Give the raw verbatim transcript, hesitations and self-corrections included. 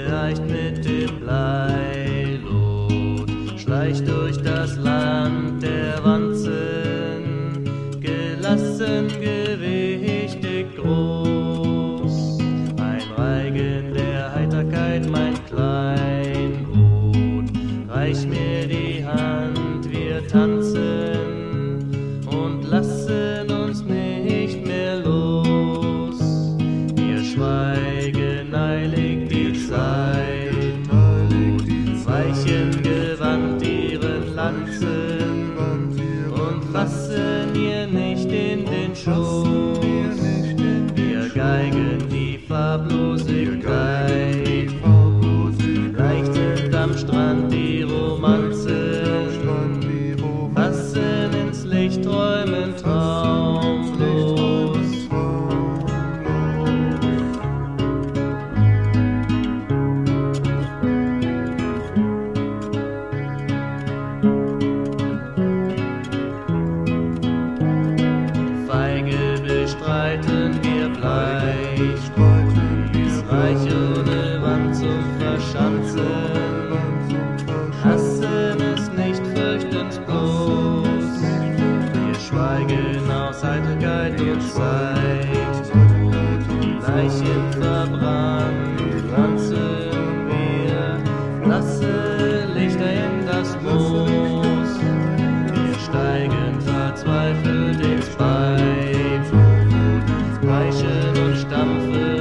geeicht mit dem Bleilot, schleicht durch das Land der Wanzen, gelassen, gewichtig groß. Ein Reigen der Heiterkeit, mein Kleinod, reich mir die Hand, wir tanzen und lassen uns nicht mehr los. Wir schweigen eilig die Zeit, weichen gewandt ihren Lanzen und fassen ihr nicht in den Schoß. Wir geigen die Farblosigkeit, leicht sind am Strand die Romanzen, fassen ins Licht, träumen traumlos. Feige bestreiten wir bleich, das Reich ohne Wand zum Verschanzen, hassen es nicht, fürchten's bloß. Wir schweigen aus Heiterkeit und Zeit, die Leichen verbrannt, tanzen wir, lasse Lichter in das Moos. Wir steigen verzweifelt ins Beif, kreischen und stampfen